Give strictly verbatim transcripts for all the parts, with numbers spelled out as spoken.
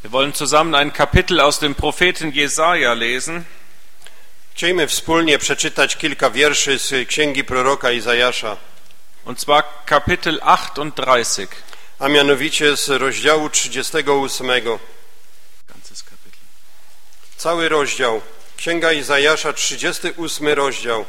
Wir wollen zusammen ein Kapitel aus dem Propheten Jesaja lesen. Chcielibyśmy wspólnie przeczytać kilka wierszy z księgi proroka Izajasza. Und zwar Kapitel achtunddreißig. A mianowicie z rozdziału trzydziestego ósmego. Ganzes Kapitel. Cały rozdział. Księga Izajasza, trzydziesty ósmy rozdział.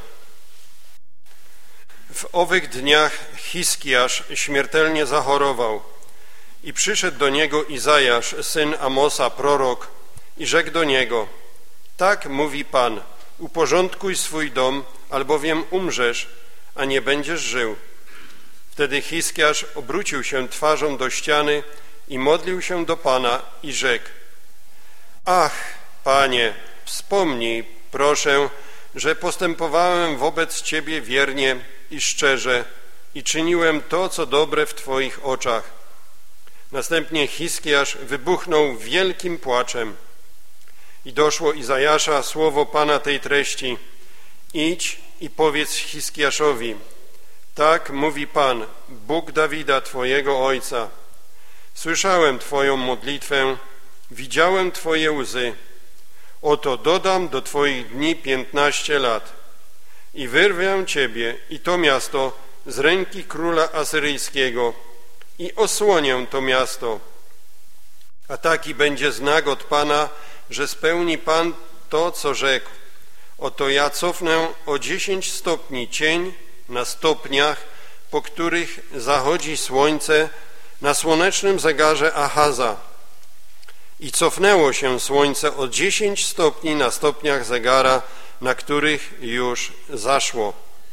W owych dniach Hiskiasz śmiertelnie zachorował i przyszedł do niego Izajasz, syn Amosa, prorok, i rzekł do niego: tak mówi Pan, uporządkuj swój dom, albowiem umrzesz, a nie będziesz żył. Wtedy Hiskiasz obrócił się twarzą do ściany i modlił się do Pana i rzekł: ach, Panie, wspomnij, proszę, że postępowałem wobec Ciebie wiernie i szczerze i czyniłem to, co dobre w Twoich oczach. Następnie Hiskiasz wybuchnął wielkim płaczem i doszło Izajasza słowo Pana tej treści: idź i powiedz Hiskiaszowi, tak mówi Pan, Bóg Dawida, Twojego ojca. Słyszałem Twoją modlitwę, widziałem Twoje łzy. Oto dodam do Twoich dni piętnaście lat i wyrwę Ciebie i to miasto z ręki króla asyryjskiego i osłonię to miasto. A taki będzie znak od Pana, że spełni Pan to, co rzekł. Oto ja cofnę o dziesięć stopni cień na stopniach, po których zachodzi słońce, na słonecznym zegarze Achaza. I cofnęło się słońce o dziesięć stopni na stopniach zegara, na których już zaszło.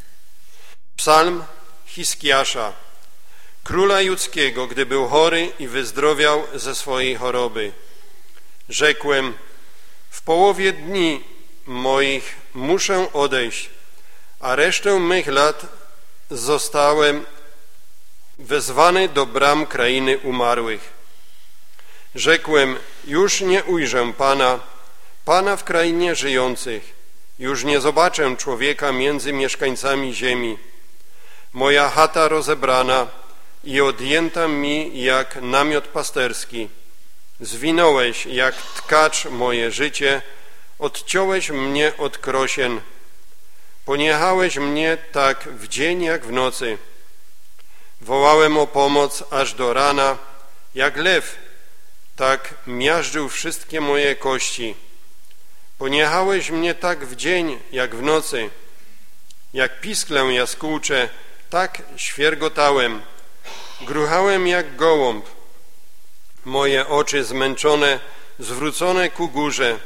Psalm Hiskiasza, króla judzkiego, gdy był chory i wyzdrowiał ze swojej choroby. Rzekłem: w połowie dni moich muszę odejść, a resztę mych lat zostałem wezwany do bram krainy umarłych. Rzekłem: już nie ujrzę Pana, Pana w krainie żyjących, już nie zobaczę człowieka między mieszkańcami ziemi. Moja chata rozebrana i odjęta mi jak namiot pasterski. Zwinąłeś jak tkacz moje życie, odciąłeś mnie od krosien. Poniechałeś mnie tak w dzień jak w nocy. Wołałem o pomoc aż do rana, jak lew, tak miażdżył wszystkie moje kości. Poniechałeś mnie tak w dzień jak w nocy. Jak pisklę jaskółcze, tak świergotałem. Gruchałem jak gołąb. Moje oczy zmęczone, zwrócone ku górze.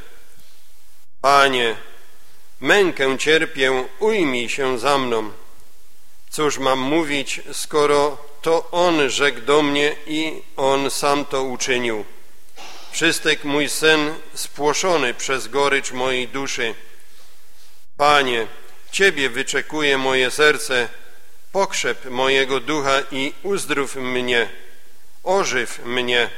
Panie, mękę cierpię, ujmij się za mną. Cóż mam mówić, skoro to On rzekł do mnie i On sam to uczynił. Wszystek mój sen spłoszony przez gorycz mojej duszy. Panie, Ciebie wyczekuje moje serce, pokrzep mojego ducha i uzdrów mnie, ożyw mnie.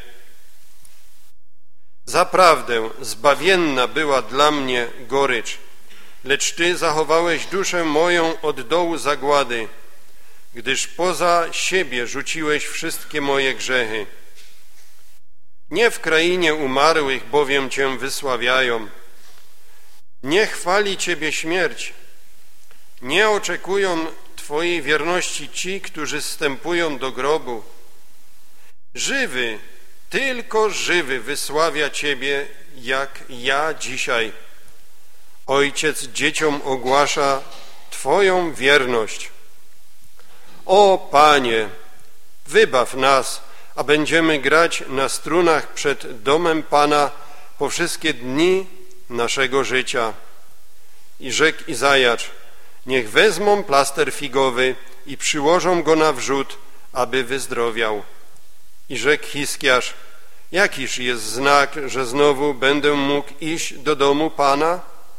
Zaprawdę zbawienna była dla mnie gorycz, lecz Ty zachowałeś duszę moją od dołu zagłady, gdyż poza siebie rzuciłeś wszystkie moje grzechy. Nie w krainie umarłych bowiem Cię wysławiają. Nie chwali Ciebie śmierć. Nie oczekują Twojej wierności ci, którzy zstępują do grobu. Żywy, tylko żywy wysławia Ciebie, jak ja dzisiaj. Ojciec dzieciom ogłasza Twoją wierność. O Panie, wybaw nas, a będziemy grać na strunach przed domem Pana po wszystkie dni naszego życia. I rzekł Izajasz: niech wezmą plaster figowy i przyłożą go na wrzód, aby wyzdrowiał. I rzekł Hiskiasz: jakiż jest znak, że znowu będę mógł iść do domu Pana?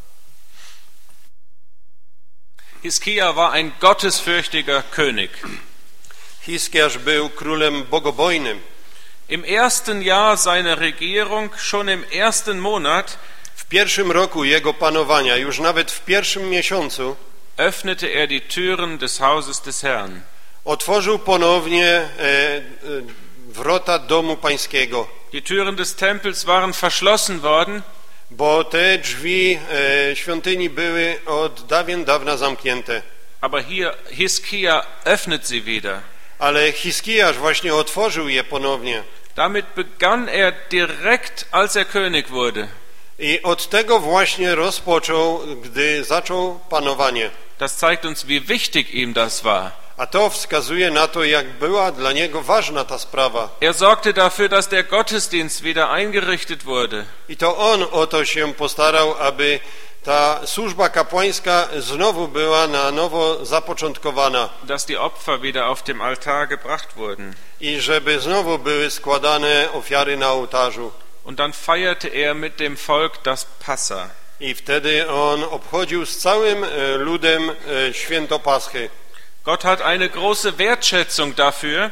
Hiskia war ein gottesfürchtiger König. Hiskiasz był królem bogobojnym. Im ersten Jahr seiner Regierung, schon im ersten Monat, w pierwszym roku jego panowania, już nawet w pierwszym miesiącu, öffnete er die Türen des Hauses des Herrn. Otworzył ponownie e, e, wrota domu pańskiego, Die Türen des Tempels waren verschlossen worden, bo te drzwi e, świątyni były od dawien dawna zamknięte. aber hier Hiskia öffnet sie wieder. Ale Hiskiasz właśnie otworzył je ponownie. Damit begann er direkt, als er König wurde. I od tego właśnie rozpoczął, gdy zaczął panowanie. Das zeigt uns, wie wichtig ihm das war. A to wskazuje na to, jak była dla niego ważna ta sprawa. Er sorgte dafür, dass der Gottesdienst wieder eingerichtet wurde. I to on o to się postarał, aby ta służba kapłańska znowu była na nowo zapoczątkowana. Dass die Opfer wieder auf dem Altar gebracht wurden. I żeby znowu były składane ofiary na ołtarzu. Und dann feierte er mit dem Volk das Passa. I wtedy on obchodził z całym ludem święto Paschy. Gott hat eine große Wertschätzung dafür.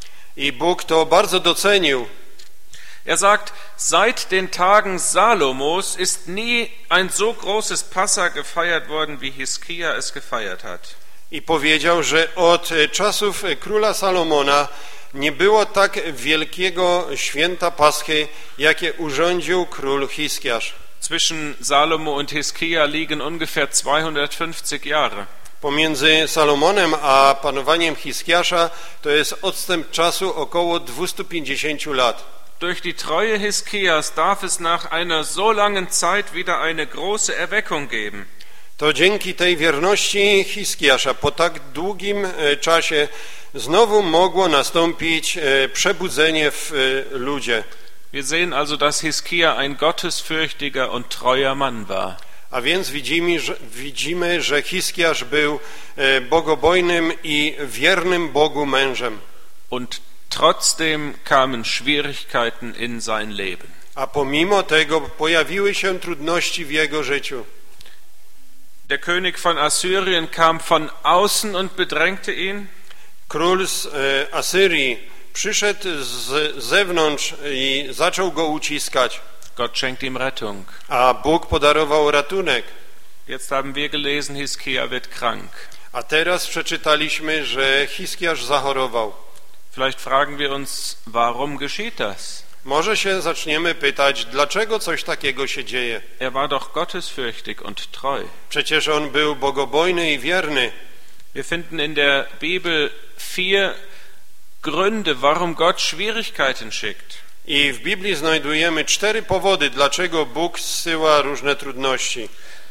I Bóg to bardzo docenił. Er sagt, seit den Tagen Salomos ist nie ein so großes Passa gefeiert worden, wie Hiskia es gefeiert hat. I powiedział, że od czasów króla Salomona nie było tak wielkiego święta Paschy, jakie urządził król Hiskiasz. Zwischen Salomo und Hiskia liegen ungefähr zweihundertfünfzig Jahre. Pomiędzy Salomonem a panowaniem Hiskiasza to jest odstęp czasu około dwieście pięćdziesiąt lat. Durch die Treue Hiskias darf es nach einer so langen Zeit wieder eine große Erweckung geben. To dzięki tej wierności Hiskiasza po tak długim czasie znowu mogło nastąpić przebudzenie w ludzie. Wir sehen also, dass Hiskia ein gottesfürchtiger und treuer Mann war. A więc widzimy, że, widzimy, że Hiskiasz był bogobojnym i wiernym Bogu mężem. Und trotzdem kamen Schwierigkeiten in sein Leben. A pomimo tego pojawiły się trudności w jego życiu. Der König von Assyrien kam von außen und bedrängte ihn. Król z Asyrii przyszedł z zewnątrz i zaczął go uciskać. Gott schenkt ihm Rettung. A Bóg podarował ratunek. Jetzt haben wir gelesen, Hiskia wird krank. A teraz przeczytaliśmy, że Hiskiasz zachorował. Vielleicht fragen wir uns, warum geschieht das? Może się zaczniemy pytać, dlaczego coś takiego się dzieje? Er war doch gottesfürchtig und treu. Przecież on był bogobojny i wierny. Wir finden in der Bibel vier Gründe, warum Gott Schwierigkeiten schickt. I w Biblii znajdujemy cztery powody, dlaczego Bóg zsyła różne trudności.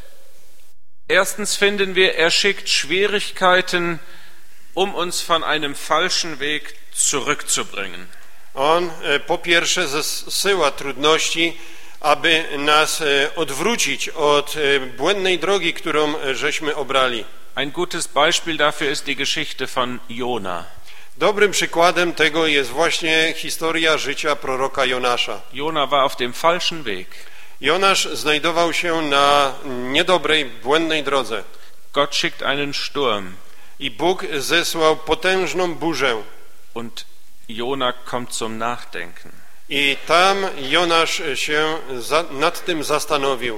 Erstens finden wir, er schickt Schwierigkeiten, um uns von einem falschen Weg zurückzubringen. On po pierwsze zsyła trudności, aby nas odwrócić od błędnej drogi, którą żeśmy obrali. Ein gutes Beispiel dafür ist die Geschichte von Jona. Dobrym przykładem tego jest właśnie historia życia proroka Jonasza. Jona war auf dem falschen Weg. Jonasz znajdował się na niedobrej, błędnej drodze. Gott schickt einen Sturm. I Bóg zesłał potężną burzę. Und Jona kommt zum Nachdenken. I tam Jonasz się za, nad tym zastanowił.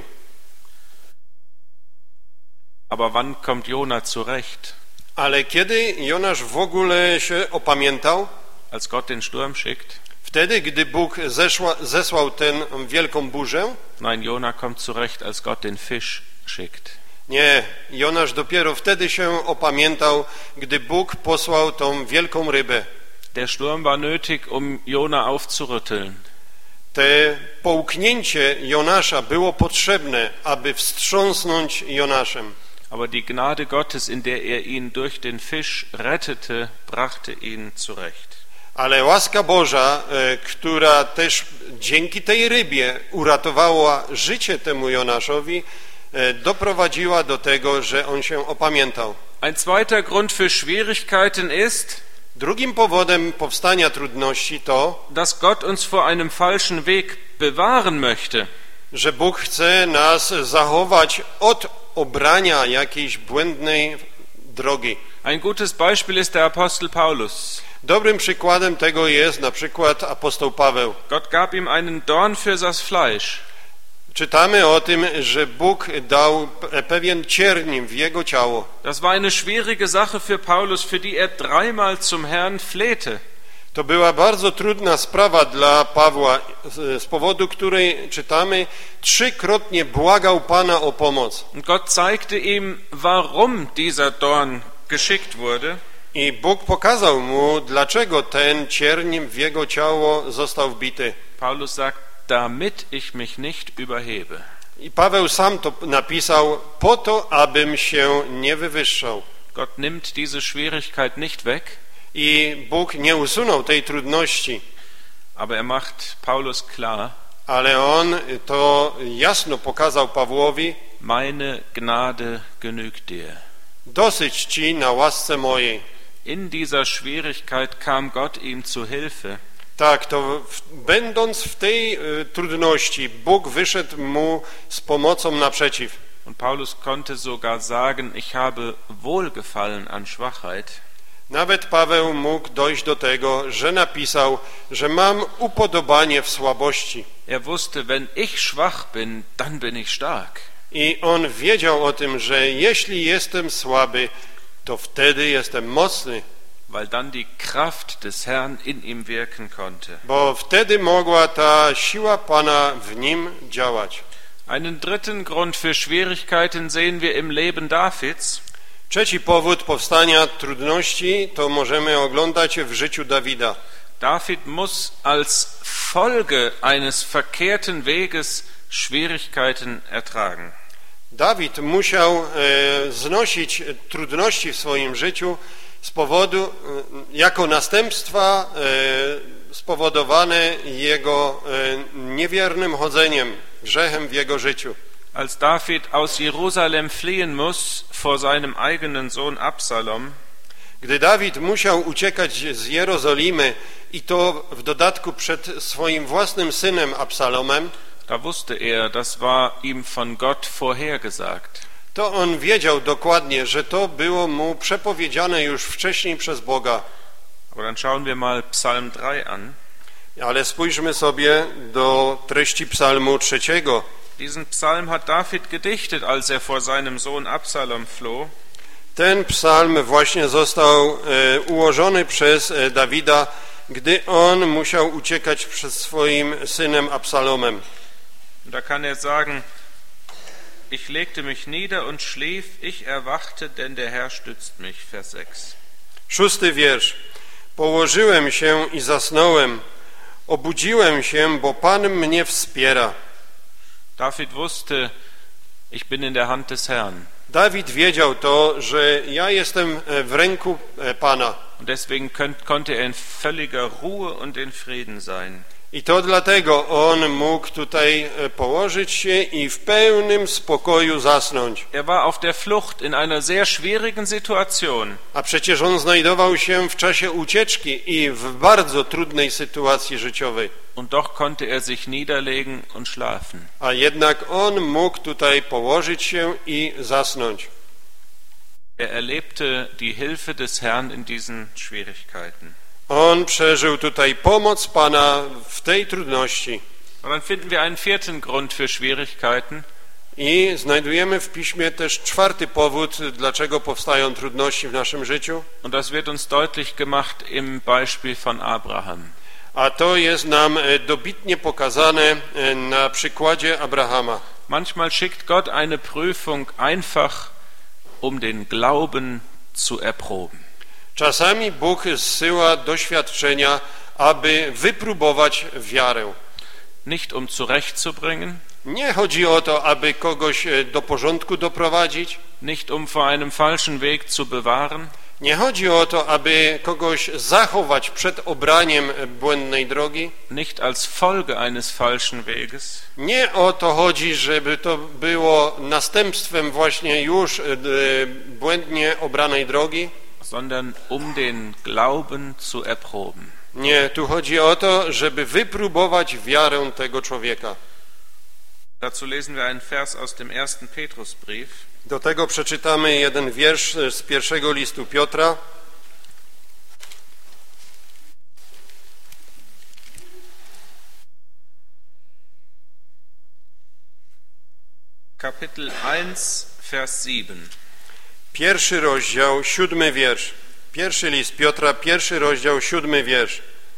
Aber wann kommt Jona zurecht? Ale kiedy Jonasz w ogóle się opamiętał? Als Gott den Sturm schickt? Wtedy, gdy Bóg zeszła, zesłał tę wielką burzę? Nein, Jona kommt zurecht, als Gott den Fisch schickt. Nie, Jonasz dopiero wtedy się opamiętał, gdy Bóg posłał tą wielką rybę. Der Sturm war nötig, um Jona aufzurütteln. Te połknięcie Jonasza było potrzebne, aby wstrząsnąć Jonaszem. Aber die Gnade Gottes, in der er ihn durch den Fisch rettete, brachte ihn zurecht. Ale łaska Boża, która też dzięki tej rybie uratowała życie temu Jonaszowi, doprowadziła do tego, że on się opamiętał. Ein zweiter Grund für Schwierigkeiten ist, drugim powodem powstania trudności to, dass Gott uns vor einem falschen Weg bewahren möchte. Że Bóg chce nas zachować od obrania jakiejś błędnej drogi. Ein gutes Beispiel ist der Apostel Paulus. Dobrym przykładem tego jest na przykład apostoł Paweł. Gott gab ihm einen Dorn für das Fleisch. Czytamy o tym, że Bóg dał pewien cierń w jego ciało. Das war eine schwierige Sache für Paulus, für die er dreimal zum Herrn flehte. To była bardzo trudna sprawa dla Pawła, z powodu której czytamy, trzykrotnie błagał Pana o pomoc. Und Gott zeigte ihm, warum dieser Dorn geschickt wurde. I Bóg pokazał mu, dlaczego ten cierń w jego ciało został wbity. Paulus sagt, damit ich mich nicht überhebe. I Paweł sam to napisał, po to, abym się nie wywyższał. Gott nimmt diese Schwierigkeit nicht weg. I Bóg nie usunął tej trudności. Aber er macht Paulus klar, Ale on to jasno pokazał Pawłowi, meine Gnade genügt dir. dosyć ci na łasce mojej. In dieser Schwierigkeit kam Gott ihm zu Hilfe. Tak, to w, będąc w tej y, trudności, Bóg wyszedł mu z pomocą naprzeciw. Und Paulus konnte sogar sagen, ich habe Wohlgefallen an Schwachheit. Nawet Paweł mógł dojść do tego, że napisał, że mam upodobanie w słabości. Er wusste, wenn ich schwach bin, dann bin ich stark. I on wiedział o tym, że jeśli jestem słaby, to wtedy jestem mocny. Weil dann die Kraft des Herrn in ihm wirken konnte. Bo wtedy mogła ta siła Pana w nim działać. Einen dritten Grund für Schwierigkeiten sehen wir im Leben Davids. Trzeci powód powstania trudności to możemy oglądać w życiu Dawida. David muss als Folge eines verkehrten Weges Schwierigkeiten ertragen. Dawid musiał e, znosić trudności w swoim życiu z powodu, e, jako następstwa e, spowodowane jego e, niewiernym chodzeniem, grzechem w jego życiu. Als David aus Jerusalem fliehen muss vor seinem eigenen Sohn Absalom, Gdy Dawid musiał uciekać z Jerozolimy i to w dodatku przed swoim własnym synem Absalomem, da wusste er, das war ihm von Gott vorhergesagt. to on wiedział dokładnie, że to było mu przepowiedziane już wcześniej przez Boga. Aber dann schauen wir mal Psalm drei an. Ale spójrzmy sobie do treści psalmu trzeciego. Diesen Psalm hat David gedichtet, als er vor seinem Sohn Absalom floh. Ten psalm właśnie został e, ułożony przez e, Dawida, gdy on musiał uciekać przed swoim synem Absalomem. Da kann er sagen, ich legte mich nieder und schlief, ich erwachte, denn der Herr stützt mich. Vers sechs. Szósty wiersz. Położyłem się i zasnąłem, obudziłem się, bo Pan mnie wspiera. David wusste, ich bin in der Hand des Herrn. Dawid wiedział to, że ja jestem w ręku Pana. Und deswegen könnt, konnte er in völliger Ruhe und in Frieden sein. I to dlatego on mógł tutaj położyć się i w pełnym spokoju zasnąć. Er war auf der Flucht in einer sehr schwierigen Situation. A przecież on znajdował się w czasie ucieczki i w bardzo trudnej sytuacji życiowej. Und doch konnte er sich niederlegen und schlafen. A jednak on mógł tutaj położyć się i zasnąć. Er erlebte die Hilfe des Herrn in diesen Schwierigkeiten. On przeżył tutaj pomoc Pana w tej trudności. Und dann finden wir einen vierten Grund für Schwierigkeiten. I znajdujemy w Piśmie też czwarty powód, dlaczego powstają trudności w naszym życiu. Und das wird uns deutlich gemacht im Beispiel von Abraham. A to jest nam dobitnie pokazane na przykładzie Abrahama. Manchmal schickt Gott eine Prüfung einfach, um den Glauben zu erproben. Czasami Bóg zsyła doświadczenia, aby wypróbować wiarę. Nicht um zurechtzubringen, Nie chodzi o to, aby kogoś do porządku doprowadzić. nicht um vor einem falschen Weg zu bewahren, Nie chodzi o to, aby kogoś zachować przed obraniem błędnej drogi. nicht als Folge eines falschen Weges, Nie o to chodzi, żeby to było następstwem właśnie już błędnie obranej drogi. sondern um den Glauben zu erproben. Nie, tu chodzi o to, żeby wypróbować wiarę tego człowieka. Dazu lesen wir einen Vers aus dem ersten Petrusbrief. Do tego przeczytamy jeden wiersz z pierwszego listu Piotra. Kapitel eins, Vers sieben. Pierwszy rozdział, siódmy wiersz. Pierwszy list Piotra, pierwszy rozdział, siódmy wiersz.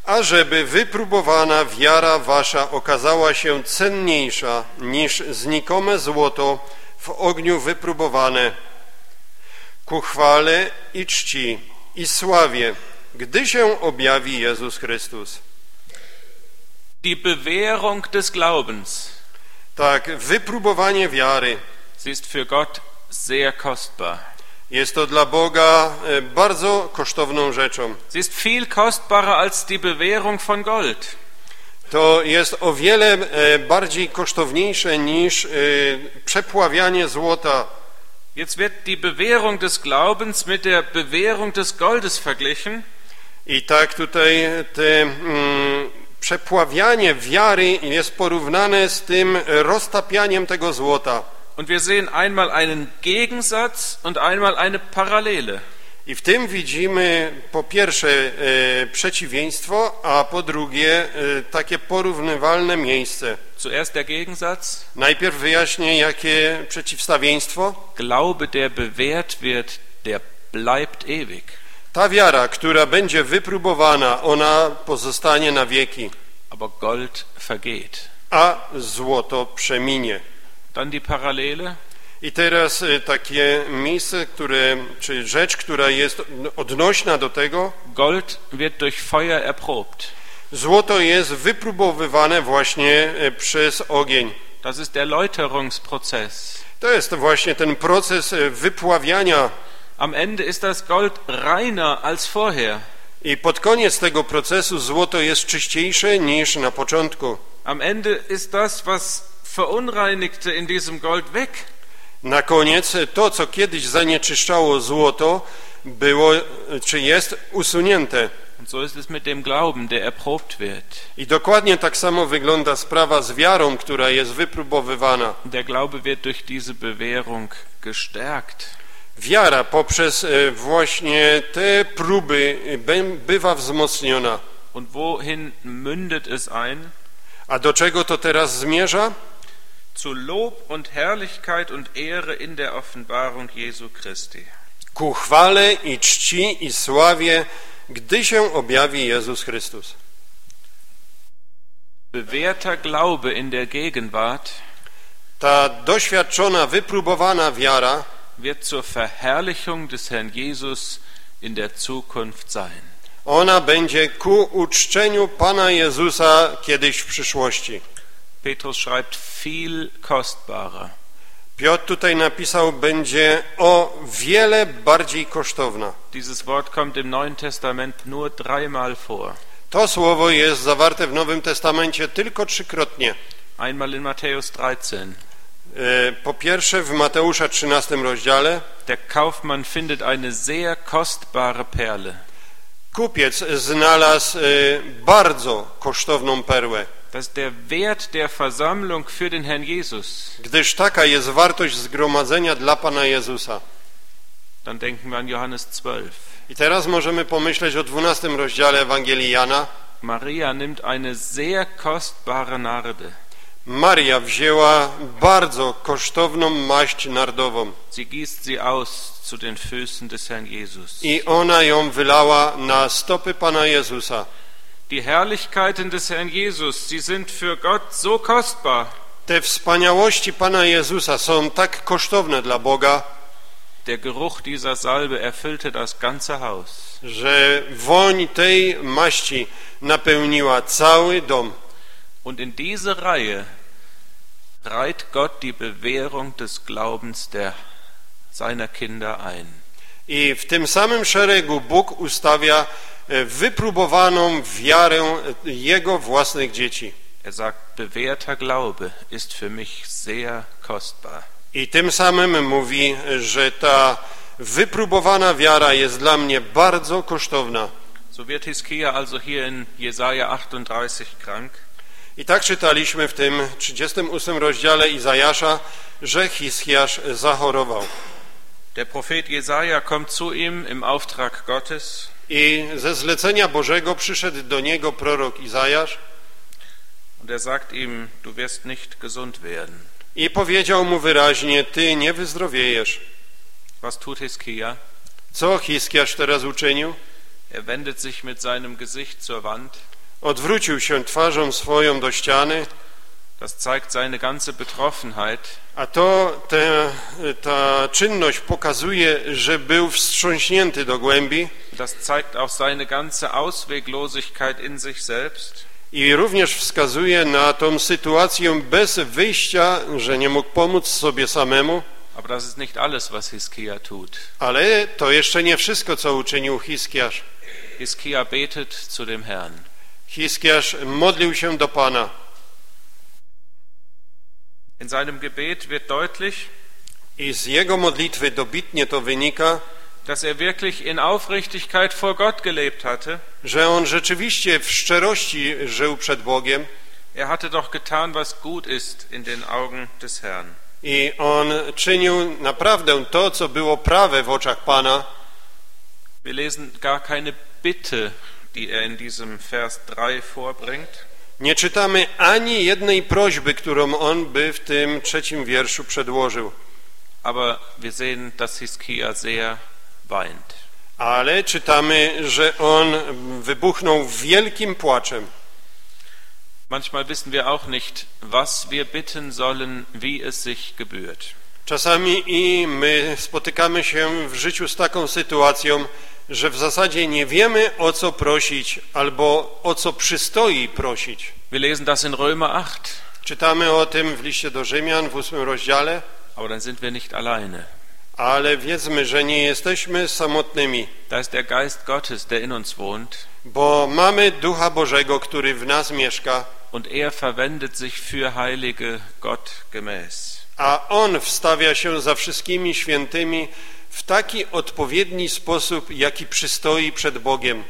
ażeby wypróbowana wiara wasza okazała się cenniejsza niż znikome złoto w ogniu wypróbowane, ku chwale i czci i sławie, gdy się objawi Jezus Chrystus. Die Bewährung des Glaubens, Tak, wypróbowanie wiary sie ist für Gott sehr kostbar. jest to dla Boga bardzo kosztowną rzeczą. Sie ist viel kostbarer als die Bewährung von Gold. To jest o wiele bardziej kosztowniejsze niż przepławianie złota. Jetzt wird die Bewährung des Glaubens mit der Bewährung des Goldes verglichen. I tak tutaj te mm, przepławianie wiary jest porównane z tym roztapianiem tego złota. Und wir sehen einmal einen Gegensatz und einmal eine Parallele. I w tym widzimy po pierwsze e, przeciwieństwo, a po drugie e, takie porównywalne miejsce. Zuerst der Gegensatz. Najpierw wyjaśnię, jakie przeciwstawieństwo. Glaube, der bewährt wird, der bleibt ewig. Ta wiara, która będzie wypróbowana, ona pozostanie na wieki, Aber Gold vergeht. a złoto przeminie. Dann die Parallele. I teraz e, takie miejsce, które, czy rzecz, która jest odnośna do tego. Gold wird durch Feuer erprobt. Złoto jest wypróbowywane właśnie e, przez ogień. Das ist der Läuterungsprozess. To jest właśnie ten proces e, wypławiania. Am Ende ist das Gold reiner als vorher. I pod koniec tego procesu złoto jest czyściejsze niż na początku. Am Ende ist das, was verunreinigte in diesem Gold, weg. Na koniec to, co kiedyś zanieczyszczało złoto, było czy jest usunięte. Und so ist es mit dem Glauben, der erprobt wird. I dokładnie tak samo wygląda sprawa z wiarą, która jest wypróbowywana. Der Glaube wird durch diese Bewährung gestärkt. Wiara poprzez właśnie te próby bywa wzmocniona. Und wohin mündet es ein? A do czego to teraz zmierza? Zu Lob und Herrlichkeit und Ehre in der Offenbarung Jesu Christi. Ku chwale i czci i sławie, gdy się objawi Jezus Chrystus. Bewährter Glaube in der Gegenwart Ta doświadczona, wypróbowana wiara wird zur Verherrlichung des Herrn Jesus in der Zukunft sein. ona będzie ku uczczeniu Pana Jezusa kiedyś w przyszłości. Petrus schreibt viel kostbarer. Piotr tutaj napisał, będzie o wiele bardziej kosztowna. Dieses Wort kommt im Neuen Testament nur dreimal vor. To słowo jest zawarte w Nowym Testamencie tylko trzykrotnie. Einmal in Matthäus dreizehn. Po pierwsze w Mateusza trzynastym rozdziale. Der Kaufmann findet eine sehr kostbare Perle. Kupiec znalazł bardzo kosztowną perłę. Das ist der Wert der Versammlung für den Herrn Jesus. Gdyż taka jest wartość zgromadzenia dla Pana Jezusa. Dann denken wir an Johannes zwölf. I teraz możemy pomyśleć o dwunastym rozdziale Ewangelii Jana. Maria nimmt eine sehr kostbare Narde. Maria wzięła bardzo kosztowną maść nardową. Sie gießt sie aus zu den Füßen des Herrn Jesus. I ona ją wylała na stopy Pana Jezusa. Die Herrlichkeiten des Herrn Jesus, sie sind für Gott so kostbar. Te wspaniałości Pana Jezusa są tak kosztowne dla Boga, Der Geruch dieser Salbe erfüllte das ganze Haus. że woń tej maści napełniła cały dom. Und in diese Reihe reiht Gott die Bewährung des Glaubens der seiner Kinder ein. I w tym samym szeregu Bóg ustawia wypróbowaną wiarę Jego własnych dzieci. Er sagt, bewährter Glaube ist für mich sehr kostbar. I tym samym mówi, że ta wypróbowana wiara jest dla mnie bardzo kosztowna. So wird Hiskia also hier in Jesaja achtunddreißig krank. I tak czytaliśmy w tym trzydziestym ósmym rozdziale Izajasza, że Hiskiasz zachorował. Der Prophet Jesaja kommt zu ihm im Auftrag Gottes. I ze zlecenia Bożego przyszedł do niego prorok Izajasz. Und er sagt ihm, du wirst nicht gesund werden. I powiedział mu wyraźnie, ty nie wyzdrowiejesz. Was tut Hiskia? Co Hiskiasz teraz uczynił? Er wendet sich mit seinem Gesicht zur Wand. odwrócił się twarzą swoją do ściany, Das zeigt seine ganze Betroffenheit. a to te, ta czynność pokazuje, że był wstrząśnięty do głębi Das zeigt auch seine ganze Ausweglosigkeit in sich selbst. i również wskazuje na tą sytuację bez wyjścia, że nie mógł pomóc sobie samemu. Aber das ist nicht alles, was Hiskia tut. Ale to jeszcze nie wszystko, co uczynił Hiskiasz. Hiskia betet zu dem Herrn. Hiskiasz modlił się do Pana. In seinem Gebet wird deutlich, I z jego modlitwy dobitnie to wynika, dass er wirklich in Aufrichtigkeit vor Gott gelebt hatte. że on rzeczywiście w szczerości żył przed Bogiem Er hatte doch getan, was gut ist in den Augen des Herrn. i on czynił naprawdę to, co było prawe w oczach Pana. Wir lesen gar keine Bitte, die er in diesem Vers drei vorbringt. Nie czytamy ani jednej prośby, którą on by w tym trzecim wierszu przedłożył. Aber wir sehen, dass Hiskia sehr weint. Ale czytamy, że on wybuchnął wielkim płaczem. Manchmal wissen wir auch nicht, was wir bitten sollen, wie es sich gebührt. Czasami i my spotykamy się w życiu z taką sytuacją, że w zasadzie nie wiemy, o co prosić albo o co przystoi prosić. Wir lesen das in Römer acht, Czytamy o tym w liście do Rzymian w ósmym rozdziale, aber dann sind wir nicht alleine. ale wiedzmy, że nie jesteśmy samotnymi, Da ist der Geist Gottes, der in uns wohnt, bo mamy Ducha Bożego, który w nas mieszka, und er verwendet sich für Heilige Gott gemäß. a On wstawia się za wszystkimi świętymi w taki odpowiedni sposób, jaki przystoi przed Bogiem.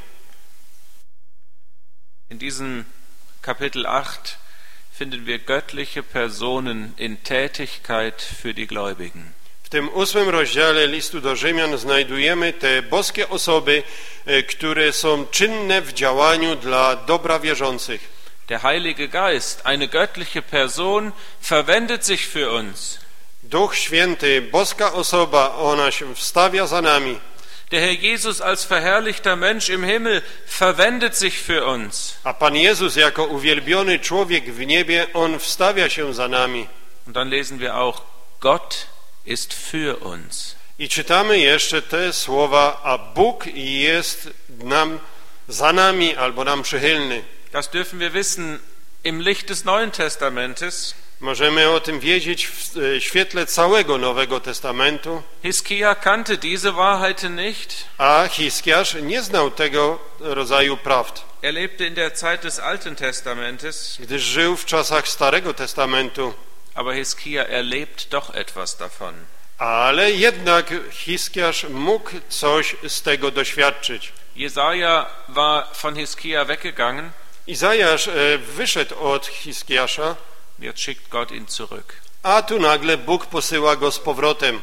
In diesem Kapitel acht finden wir göttliche Personen in Tätigkeit für die Gläubigen. W tym ósmym rozdziale listu do Rzymian znajdujemy te boskie osoby, które są czynne w działaniu dla dobra wierzących. Der Heilige Geist, eine göttliche Person, verwendet sich für uns. Duch Święty, boska osoba, ona się wstawia za nami. Der Herr Jesus als verherrlichter Mensch im Himmel verwendet sich für uns. A Pan Jezus jako uwielbiony człowiek w niebie, On wstawia się za nami. Und dann lesen wir auch, Gott ist für uns. I czytamy jeszcze te słowa, a Bóg jest nam za nami albo nam przychylny. Das dürfen wir wissen im Licht des Neuen Testamentes. Możemy o tym wiedzieć w świetle całego Nowego Testamentu. Hiskia kannte diese Wahrheiten nicht. A Hiskiasz nie znał tego rodzaju prawd, Er lebte in der Zeit des Alten Testamentes, gdyż żył w czasach Starego Testamentu. aber Hiskia erlebt doch etwas davon. Ale jednak Hiskiasz mógł coś z tego doświadczyć. Jesaja war von Hiskia weggegangen, Izajasz wyszedł od Hiskiasza, jetzt schickt Gott ihn zurück. a tu nagle Bóg posyła go z powrotem.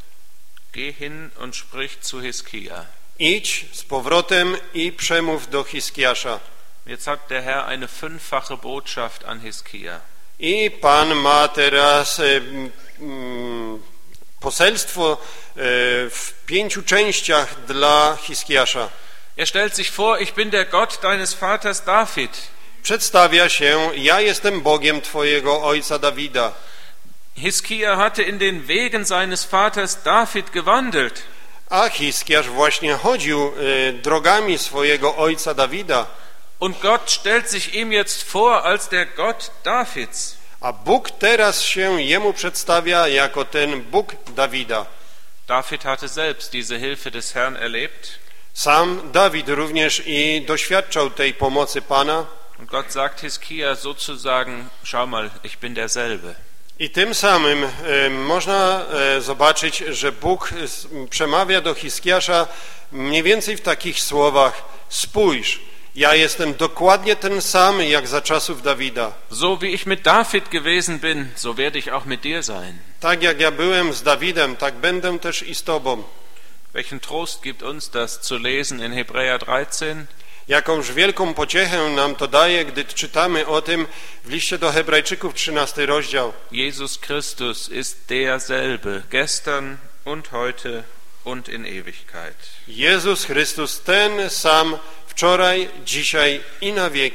Geh hin und sprich zu Hiskia. Idź z powrotem i przemów do Hiskiasza. Jetzt hat der Herr eine fünffache Botschaft an Hiskia. I Pan ma teraz e, mm, poselstwo e, w pięciu częściach dla Hiskiasza. Er stellt sich vor, ich bin der Gott deines Vaters David. Przedstawia się, ja jestem Bogiem twojego ojca Dawida. Hiskia hatte in den Wegen seines Vaters David gewandelt. A Hiskiasz właśnie chodził e, drogami swojego ojca Dawida. Und Gott stellt sich ihm jetzt vor als der Gott Davids. A Bóg teraz się jemu przedstawia jako ten Bóg Dawida. David hatte selbst diese Hilfe des Herrn erlebt. Sam Dawid również i doświadczał tej pomocy Pana. Und Gott sagt Hiskia sozusagen, schau mal, ich bin derselbe. I tym samym e, można e, zobaczyć, że Bóg s, przemawia do Hiskiasza mniej więcej w takich słowach: spójrz, ja jestem dokładnie ten sam jak za czasów Dawida. So wie ich mit David gewesen bin, so werde ich auch mit dir sein. Tak jak ja byłem z Dawidem, tak będę też i z tobą. Welchen Trost gibt uns das zu lesen in Hebräer dreizehn? Jakąż wielką pociechę nam to daje, gdy czytamy o tym w liście do Hebrajczyków, trzynasty rozdział. Jesus Christus ist derselbe, gestern und heute und in Ewigkeit. Jezus Chrystus ten sam wczoraj, dzisiaj i na wieki.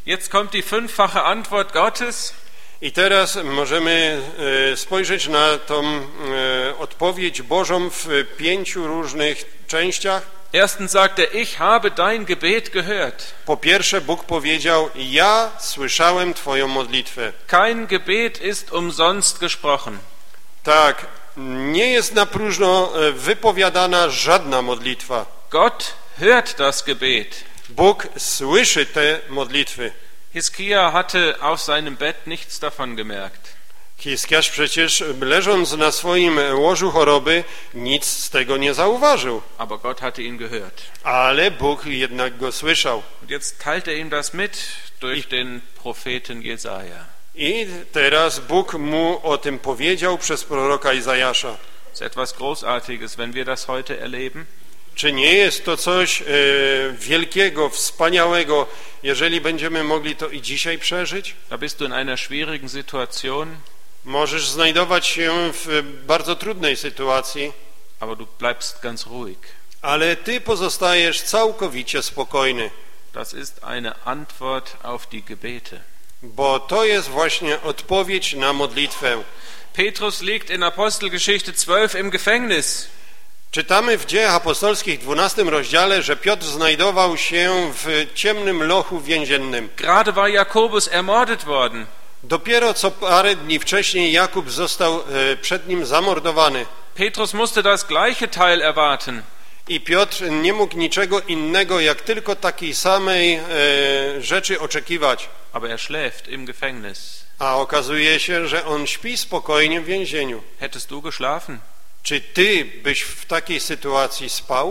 Jetzt kommt die fünffache Antwort Gottes. I teraz możemy e, spojrzeć na tą e, odpowiedź Bożą w pięciu różnych częściach. Erstens sagt er, ich habe dein Gebet gehört. Po pierwsze, Bóg powiedział, ja słyszałem Twoją modlitwę. Kein Gebet ist umsonst gesprochen. Tak, nie jest na próżno wypowiadana żadna modlitwa. Gott hört das Gebet. Bóg słyszy te modlitwy. Hiskia hatte auf seinem Bett nichts davon gemerkt. Hiskiarz przecież, leżąc na swoim łożu choroby, nic z tego nie zauważył. Aber Gott hatte ihn gehört. Ale Bóg jednak go słyszał. Und jetzt teilt er ihm das mit durch den Propheten Jesaja. I teraz Bóg mu o tym powiedział przez proroka Izajasza. Das ist etwas Großartiges, wenn wir das heute erleben. Czy nie jest to coś e, wielkiego, wspaniałego, jeżeli będziemy mogli to i dzisiaj przeżyć? Da bist du in einer schwierigen Situation, Możesz znajdować się w bardzo trudnej sytuacji, aber du bleibst ganz ruhig. ale ty pozostajesz całkowicie spokojny, Das ist eine Antwort auf die Gebete. bo to jest właśnie odpowiedź na modlitwę. Petrus liegt in Apostelgeschichte zwölf im Gefängnis. Czytamy w Dziejach Apostolskich w dwunastym rozdziale, że Piotr znajdował się w ciemnym lochu więziennym. Gerade war Jakobus ermordet worden. Dopiero co parę dni wcześniej Jakub został e, przed nim zamordowany. Petrus musste das gleiche Teil erwarten. I Piotr nie mógł niczego innego, jak tylko takiej samej e, rzeczy oczekiwać. Aber er schläft im Gefängnis. A okazuje się, że on śpi spokojnie w więzieniu. Hättest du geschlafen? Czy ty byś w takiej sytuacji spał?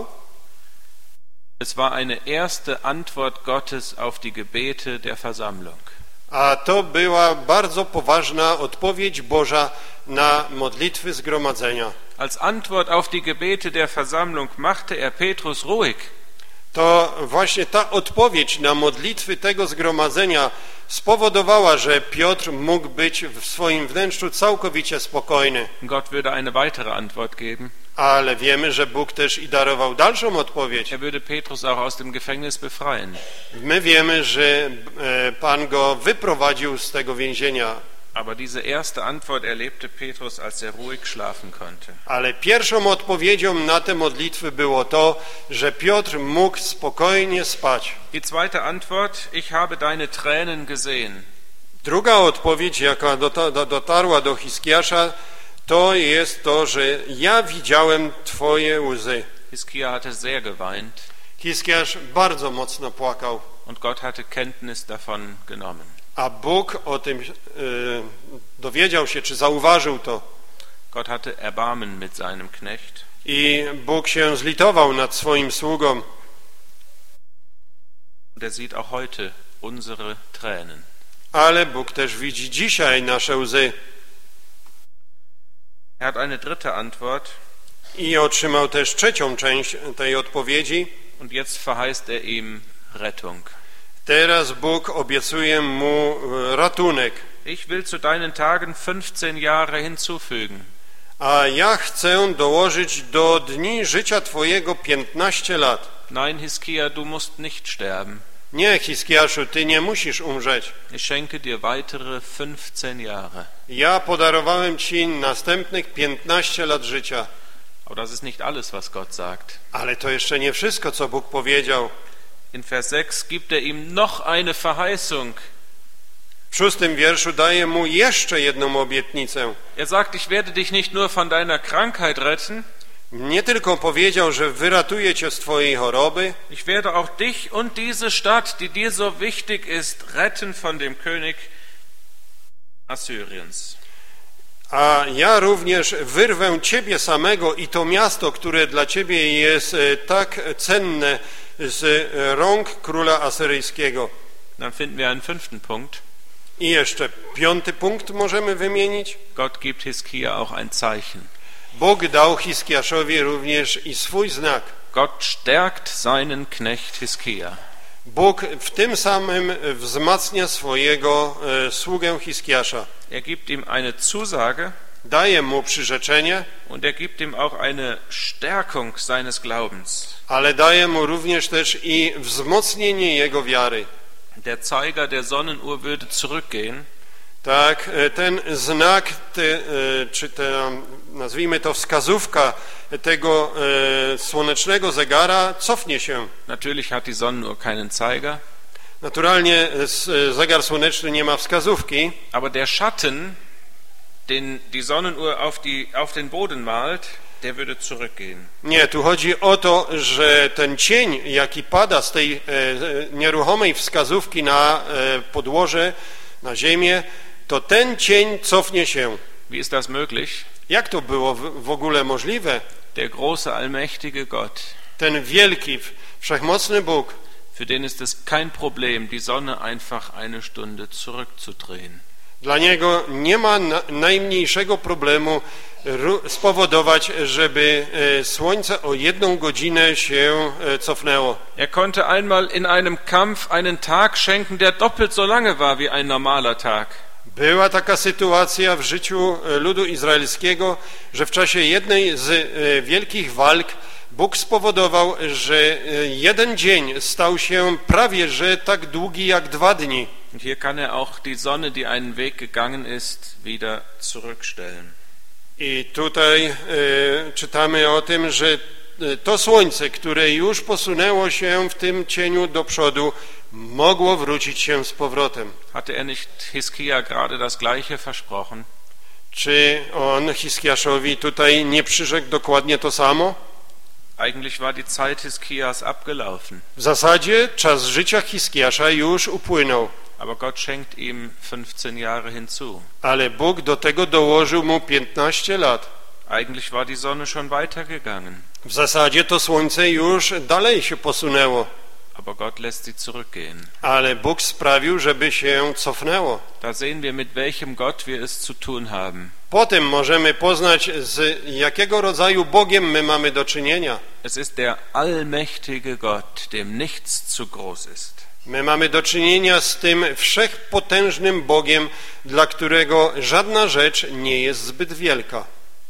Es war eine erste Antwort Gottes auf die Gebete der Versammlung. A to była bardzo poważna odpowiedź Boża na modlitwy zgromadzenia. Als Antwort auf die Gebete der Versammlung machte er Petrus ruhig. To właśnie ta odpowiedź na modlitwy tego zgromadzenia spowodowała, że Piotr mógł być w swoim wnętrzu całkowicie spokojny. Gott würde eine weitere Antwort geben. Ale wiemy, że Bóg też i darował dalszą odpowiedź. Er würde Petrus auch aus dem Gefängnis befreien. My wiemy, że Pan go wyprowadził z tego więzienia. Aber diese erste Antwort erlebte Petrus, als er ruhig schlafen konnte. Ale pierwszą odpowiedzią na te modlitwy było to, że Piotr mógł spokojnie spać. Die zweite Antwort, ich habe deine Tränen gesehen. Druga odpowiedź, jaka dotarła do Hiskiasza, to jest to, że ja widziałem Twoje łzy. Hiskia hatte sehr geweint. Hiskiasz bardzo mocno płakał. Und Gott hatte Kenntnis davon genommen. A Bóg o tym e, dowiedział się, czy zauważył to. Gott hatte Erbarmen mit seinem Knecht. I Bóg się zlitował nad swoim sługą. Und er sieht auch heute unsere Tränen. Ale Bóg też widzi dzisiaj nasze łzy. Er hat eine dritte Antwort. I otrzymał też trzecią część tej odpowiedzi. Und jetzt verheißt er ihm Rettung. Teraz Bóg obiecuje mu ratunek. Ich will zu deinen Tagen fünfzehn Jahre hinzufügen. A ja chcę dołożyć do dni życia Twojego piętnaście lat. Nein, Hiskia, du musst nicht sterben. Nie, Hiskiaszu, ty nie musisz umrzeć. Ich schenke dir weitere fünfzehn Jahre. Ja podarowałem ci następnych piętnaście lat życia. Aber das ist nicht alles, was Gott sagt. Ale to jeszcze nie wszystko, co Bóg powiedział. In Vers sechs gibt er ihm noch eine Verheißung. W szóstym wierszu daje mu jeszcze jedną obietnicę. Er sagt, ich werde dich nicht nur von deiner Krankheit retten. Nie tylko powiedział, że wyratuje cię z twojej choroby. Ich werde auch dich und diese Stadt, die dir so wichtig ist, retten von dem König Assyriens. A ja również wyrwę ciebie samego i to miasto, które dla ciebie jest tak cenne, z rąk króla asyryjskiego. Dann finden wir einen fünften Punkt. I jeszcze piąty punkt możemy wymienić. Gott gibt Hiskia auch ein Zeichen. Bóg dał Hiskiaszowi również i swój znak. Gott stärkt seinen Knecht Hiskia. Bóg w tym samym wzmacnia swojego e, sługę Hiskiasza. Er gibt ihm eine Zusage. Daje mu przyrzeczenie. Und er gibt ihm auch eine Stärkung seines Glaubens. Ale daje mu również też i wzmocnienie jego wiary. Der Zeiger der Sonnenuhr würde zurückgehen. Tak, ten znak, te, czy te, nazwijmy to wskazówka tego e, słonecznego zegara cofnie się. Natürlich hat die Sonnenuhr keinen Zeiger. Naturalnie zegar słoneczny nie ma wskazówki. Aber der Schatten, den die Sonnenuhr auf, die, auf den Boden malt, der würde zurückgehen. Nie, tu chodzi o to, że ten cień, jaki pada z tej e, nieruchomej wskazówki na e, podłoże, na ziemię, to ten cień cofnie się. Wie ist das möglich? Jak to było w, w ogóle możliwe? Der große, allmächtige Gott, Ten wielki, wszechmocny Bóg, für den ist es kein Problem, die Sonne einfach eine Stunde zurückzudrehen. dla Niego nie ma na, najmniejszego problemu ru, spowodować, żeby e, słońce o jedną godzinę się e, cofnęło. Er konnte einmal in einem Kampf einen Tag schenken, der doppelt so lange war wie ein normaler Tag. Była taka sytuacja w życiu ludu izraelskiego, że w czasie jednej z e, wielkich walk Bóg spowodował, że e, jeden dzień stał się prawie że tak długi jak dwa dni. Und hier kann er auch die Sonne, die einen Weg gegangen ist, wieder zurückstellen. I tutaj e, czytamy o tym, że to słońce, które już posunęło się w tym cieniu do przodu, mogło wrócić się z powrotem. Hatte er nicht Hiskia gerade das Gleiche versprochen? Czy on Hiskiaszowi tutaj nie przyrzekł dokładnie to samo? Eigentlich war die Zeit Hiskias abgelaufen. W zasadzie czas życia Hiskiasza już upłynął. Aber Gott schenkt ihm fünfzehn Jahre hinzu. Ale Bóg do tego dołożył mu piętnaście lat. Eigentlich war die Sonne schon weitergegangen. W zasadzie to słońce już dalej się posunęło. Aber Gott lässt sie zurückgehen. Ale Bóg sprawił, żeby się cofnęło. Da sehen wir, mit welchem Gott wir es zu tun haben. Potem możemy poznać, z jakiego rodzaju Bogiem my mamy do czynienia. Es ist der allmächtige Gott, dem nichts zu groß ist. My mamy do czynienia z tym wszechpotężnym Bogiem, dla którego żadna rzecz nie jest zbyt wielka.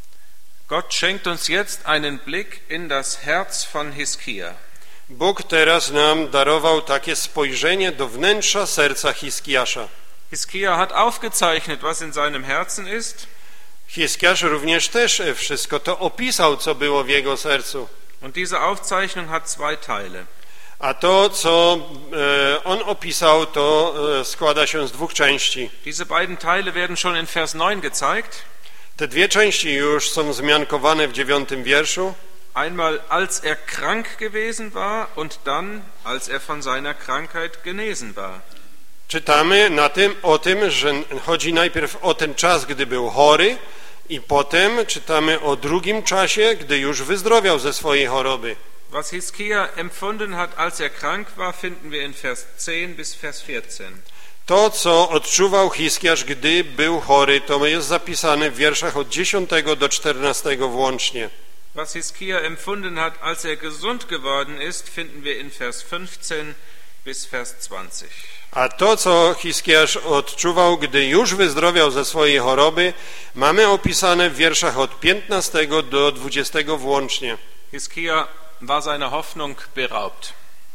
Gott schenkt uns jetzt einen Blick in das Herz von Hiskia. Bóg teraz nam darował takie spojrzenie do wnętrza serca Hiskiasza. Hiskia hat aufgezeichnet, was in seinem Herzen ist. Hiskiasz również też wszystko to opisał, co było w jego sercu. Und diese Aufzeichnung hat zwei Teile. A to, co e, on opisał, to e, składa się z dwóch części. Diese beiden Teile werden schon in Vers neun gezeigt. Te dwie części już są wzmiankowane w dziewiątym wierszu. Einmal, als er krank gewesen war und dann, als er von seiner Krankheit genesen war. Czytamy na tym, o tym, że chodzi najpierw o ten czas, gdy był chory, i potem czytamy o drugim czasie, gdy już wyzdrowiał ze swojej choroby. Was Hiskia empfunden hat, als er krank war, finden wir in Vers zehn bis Vers vierzehn. To, co odczuwał Hiskiasz, gdy był chory, to jest zapisane w wierszach od dziesiątego do czternastego włącznie. Was Hiskia empfunden hat, als er gesund geworden ist, finden wir in Vers fünfzehn bis Vers zwanzig. A to, co Hiskiasz odczuwał, gdy już wyzdrowiał ze swojej choroby, mamy opisane w wierszach od piętnastego do dwudziestego włącznie. Hiskia war seiner Hoffnung beraubt.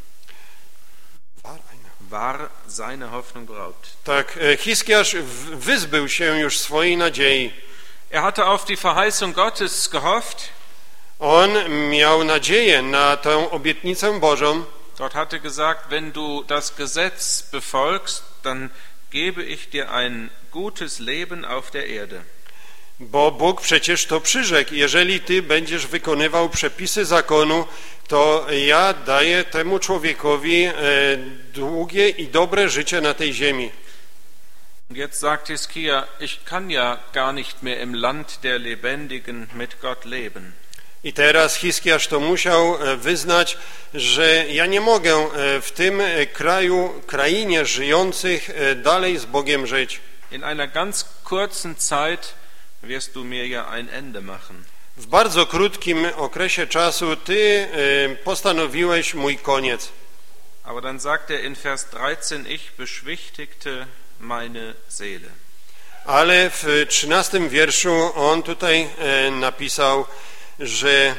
War seine Hoffnung beraubt. Tak, Hiskiasz wyzbył się już swojej nadziei. Er hatte auf die Verheißung Gottes gehofft. On miał nadzieję na tę obietnicę Bożą. Gott hatte gesagt, wenn du das Gesetz befolgst, dann gebe ich dir ein gutes Leben auf der Erde. Bo Bóg przecież to przyrzekł. Jeżeli ty będziesz wykonywał przepisy zakonu, to ja daję temu człowiekowi e, długie i dobre życie na tej ziemi. Jetzt sagt Hiskia, ich kann ja gar nicht mehr im Land der Lebendigen mit Gott leben. I teraz Hiskiasz to musiał wyznać, że ja nie mogę w tym kraju, krainie żyjących dalej z Bogiem żyć. In einer ganz kurzen Zeit wirst du mir ja ein Ende machen. W bardzo krótkim okresie czasu ty postanowiłeś mój koniec. Aber dann sagt er in Vers dreizehn, ich beschwichtigte meine Seele. Ale w trzynastym wierszu on tutaj napisał, że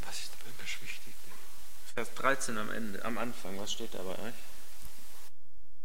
Vers dreizehn am Ende, am Anfang, was steht da bei euch?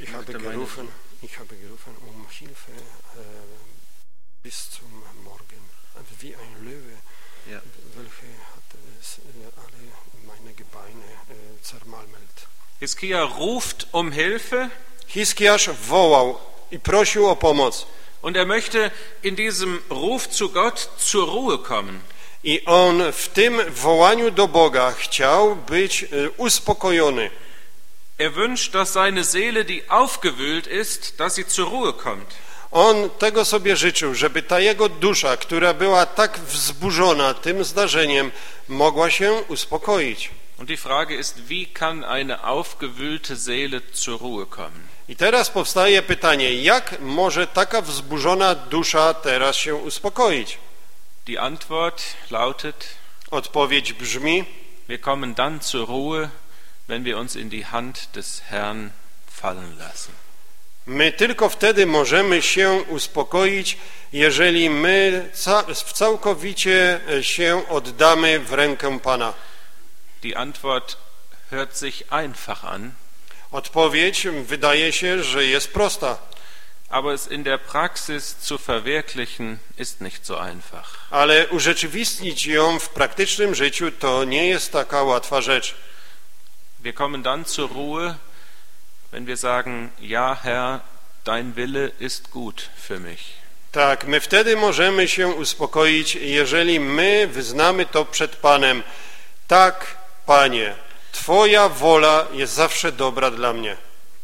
Ich habe gerufen, ich habe gerufen um Hilfe äh, bis zum Morgen, wie ein Löwe, ja. Welche hat es äh, alle meine Gebeine äh, zermalmelt. Hiskia ruft um Hilfe. Hiskiasz wołał i prosił o pomoc. Und er möchte in diesem Ruf zu Gott zur Ruhe kommen. I on w tym wołaniu do Boga chciał być e, uspokojony. Er wünscht, dass seine Seele, die aufgewühlt ist, dass sie zur Ruhe kommt. On tego sobie życzył, żeby ta jego dusza, która była tak wzburzona tym zdarzeniem, mogła się uspokoić. Und die Frage ist, wie kann eine aufgewühlte Seele zur Ruhe kommen? I teraz powstaje pytanie, jak może taka wzburzona dusza teraz się uspokoić? Die Antwort lautet: Odpowiedź brzmi: Wir kommen dann zur Ruhe, wenn wir uns in die Hand des Herrn fallen lassen. My tylko wtedy możemy się uspokoić, jeżeli my ca- całkowicie się oddamy w rękę Pana. Die Antwort hört sich einfach an. Odpowiedź wydaje się, że jest prosta. Aber es in der Praxis zu verwirklichen ist nicht so einfach. Ale urzeczywistnić ją w praktycznym życiu to nie jest taka łatwa rzecz. Wir kommen dann zur Ruhe, wenn wir sagen: Ja, Herr, dein Wille ist gut für mich. Tak, my wtedy możemy się uspokoić, jeżeli my wyznamy to przed Panem. Tak, Panie, Twoja wola jest zawsze dobra dla mnie.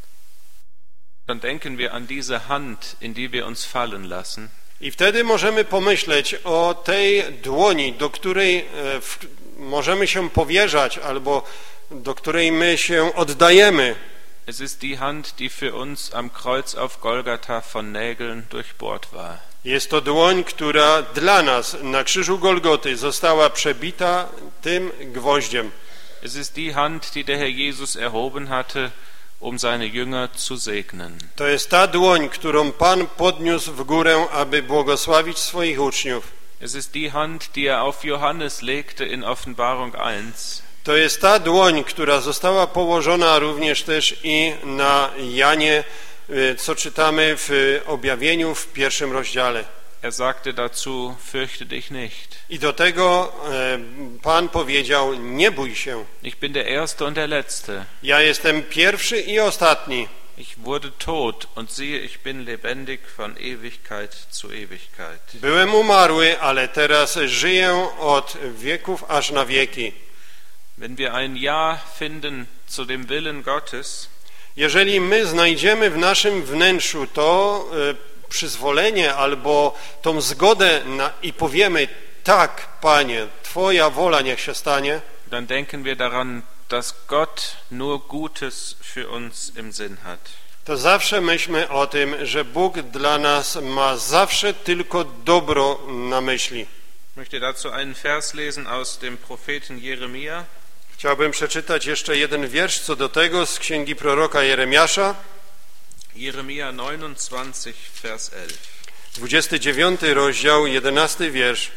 Dann denken wir an diese Hand, in die wir uns fallen lassen. I wtedy możemy pomyśleć o tej dłoni, do której e, w, możemy się powierzać, albo do której my się oddajemy. Es ist die Hand, die für uns am Kreuz auf Golgatha von Nägeln durchbohrt war. Jest to dłoń, która dla nas na krzyżu Golgoty została przebita tym gwoździem. Es ist die Hand, die der Herr Jesus erhoben hatte, um seine Jünger zu segnen. To jest ta dłoń, którą Pan podniósł w górę, aby błogosławić swoich uczniów. Es ist die Hand, die er auf Johannes legte in Offenbarung eins. To jest ta dłoń, która została położona również też i na Janie, co czytamy w objawieniu w pierwszym rozdziale. Er sagte dazu: Fürchte dich nicht. I do tego e, Pan powiedział: nie bój się. Ich bin der Erste und der Letzte. Ja jestem pierwszy i ostatni. Ich wurde tot und siehe, ich bin lebendig von Ewigkeit zu Ewigkeit. Byłem umarły, ale teraz żyję od wieków aż na wieki. Wenn wir ein Ja finden zu dem Willen Gottes, jeżeli my znajdziemy w naszym wnętrzu to e, przyzwolenie albo tą zgodę na, i powiemy: tak, Panie, Twoja wola niech się stanie, dann denken wir daran, dass Gott nur Gutes für uns im Sinn hat. to zawsze myślmy o tym, że Bóg dla nas ma zawsze tylko dobro na myśli. Ich möchte dazu einen Vers lesen aus dem Propheten Jeremia. Chciałbym przeczytać jeszcze jeden wiersz co do tego z księgi proroka Jeremiasza. Jeremia neunundzwanzig, Vers elf. dwudziesty dziewiąty rozdział, jedenasty wiersz.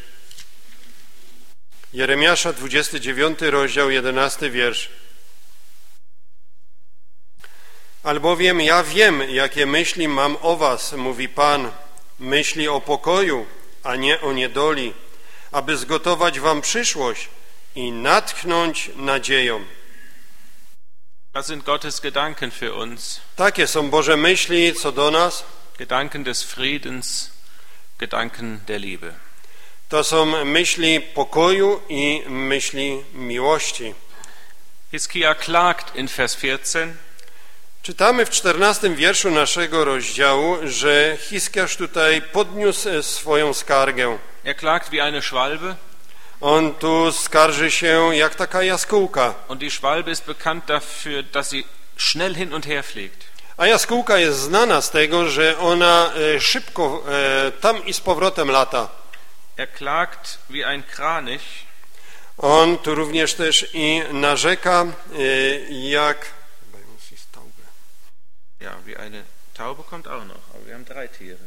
Jeremiasza, dwudziesty dziewiąty rozdział, jedenasty wiersz. Albowiem ja wiem, jakie myśli mam o was, mówi Pan, myśli o pokoju, a nie o niedoli, aby zgotować wam przyszłość i natchnąć nadzieją. Das sind Gottes Gedanken für uns. Takie są Boże myśli co do nas. Gedanken des Friedens, Gedanken der Liebe. To są myśli pokoju i myśli miłości. Hiskia klagt in Vers vierzehn. Czytamy w czternastym wierszu naszego rozdziału, że Hiskiasz tutaj podniósł swoją skargę. Er klagt wie eine Schwalbe. On tu skarży się jak taka jaskółka. Und die Schwalbe ist bekannt dafür, dass sie schnell hin und her fliegt. A jaskółka jest znana z tego, że ona szybko tam i z powrotem lata. Er klagt wie ein Kranich. On tu również też i narzeka jak... Ja, wie eine Taube kommt auch noch, aber wir haben drei Tiere.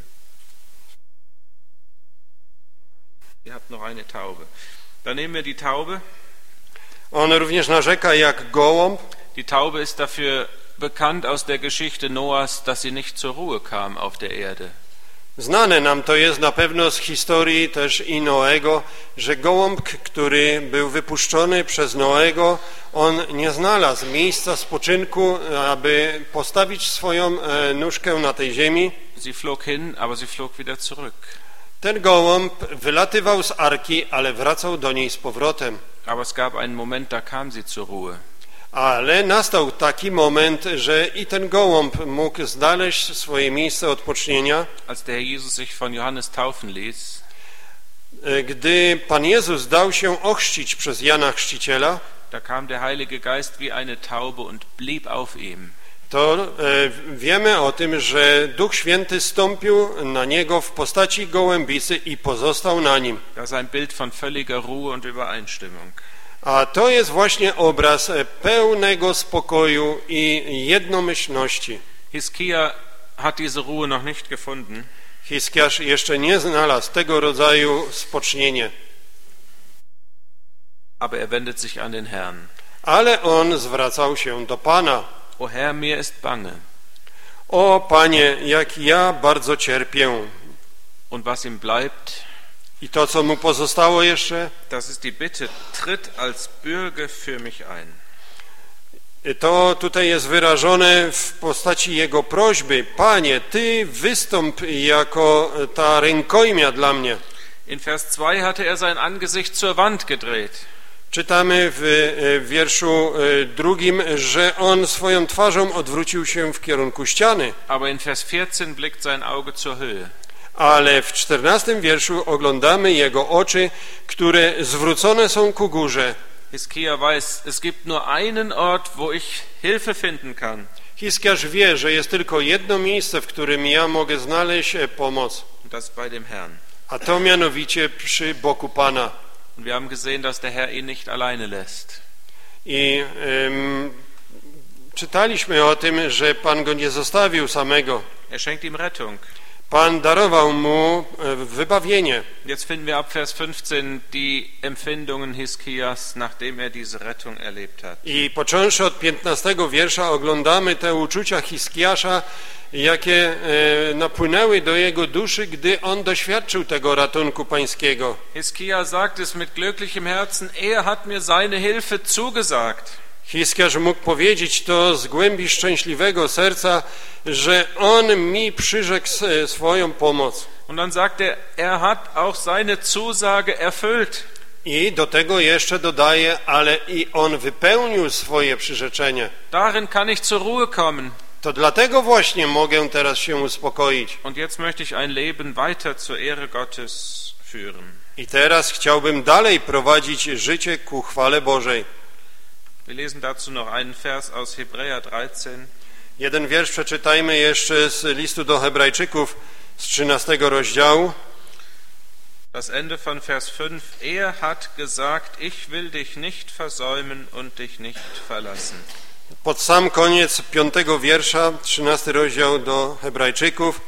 Ihr habt noch eine Taube. Dann nehmen wir die Taube. On również narzeka jak gołąb. Die Taube ist dafür bekannt aus der Geschichte Noahs, dass sie nicht zur Ruhe kam auf der Erde. Znane nam to jest na pewno z historii też i Noego, że gołąb, który był wypuszczony przez Noego, on nie znalazł miejsca spoczynku, aby postawić swoją nóżkę na tej ziemi. Sie flog hin, aber sie flog wieder zurück. Ten gołąb wylatywał z arki, ale wracał do niej z powrotem. Aber es gab einen Moment, da kam sie zur Ruhe. Ale nastał taki moment, że i ten gołąb mógł znaleźć swoje miejsce odpocznienia. Als der Herr Jesus sich von Johannes taufen ließ, gdy Pan Jezus dał się ochrzcić przez Jana Chrzciciela, da kam der Heilige Geist wie eine Taube und blieb auf ihm. to e, wiemy o tym, że Duch Święty stąpił na niego w postaci gołębicy i pozostał na nim. Das ist ein Bild von völliger Ruhe und Übereinstimmung. A to jest właśnie obraz pełnego spokoju i jednomyślności. Hiskia hat diese Ruhe noch nicht gefunden. Hiskiarz jeszcze nie znalazł tego rodzaju spocznienie. Aber er wendet sich an den Herrn. Ale on zwracał się do Pana. O Herr, mir ist bange. O Panie, jak ja bardzo cierpię. Und was ihm bleibt, I to, co mu pozostało jeszcze, das ist die Bitte, tritt als Bürger für mich ein. to tutaj jest wyrażone w postaci jego prośby. Panie, Ty wystąp jako ta rękojmia dla mnie. In Vers zwei hatte er sein Angesicht zur Wand gedreht. Czytamy w wierszu drugim, że on swoją twarzą odwrócił się w kierunku ściany. Aber in Vers vierzehn blickt sein Auge zur Höhe. Ale w czternastym wierszu oglądamy jego oczy, które zwrócone są ku górze. Hiskia weiß, es gibt nur einen Ort, wo ich Hilfe finden kann. Hiskiarz wie, że jest tylko jedno miejsce, w którym ja mogę znaleźć pomoc. Und das bei dem Herrn. A to mianowicie przy boku Pana. Und wir haben gesehen, dass der Herr ihn nicht alleine lässt. I um, czytaliśmy o tym, że Pan go nie zostawił samego. Er schenkt ihm Rettung. Pan darował mu wybawienie. Jetzt finden wir ab Vers fünfzehn die Empfindungen Hiskias, nachdem er diese Rettung erlebt hat. I począwszy od piętnastego wiersza oglądamy te uczucia Hiskiasza, jakie e, napłynęły do jego duszy, gdy on doświadczył tego ratunku pańskiego. Hiskia sagt es mit glücklichem Herzen, er hat mir seine Hilfe zugesagt. Hiskiarz mógł powiedzieć to z głębi szczęśliwego serca, że on mi przyrzekł swoją pomoc. Und dann sagt er, er hat auch seine Zusage erfüllt. I do tego jeszcze dodaje, ale i on wypełnił swoje przyrzeczenie. Darin kann ich zur Ruhe kommen. To dlatego właśnie mogę teraz się uspokoić. Und jetzt möchte ich ein Leben weiter zur Ehre Gottes führen. I teraz chciałbym dalej prowadzić życie ku chwale Bożej. Wir lesen dazu noch einen Vers aus Hebräer dreizehn. Jeden wiersz przeczytajmy jeszcze z listu do Hebrajczyków z trzynastego rozdziału. Das Ende von Vers fünf. Er hat gesagt, ich will dich nicht versäumen und dich nicht verlassen. Pod sam koniec piątego wiersza, trzynasty rozdział do Hebrajczyków.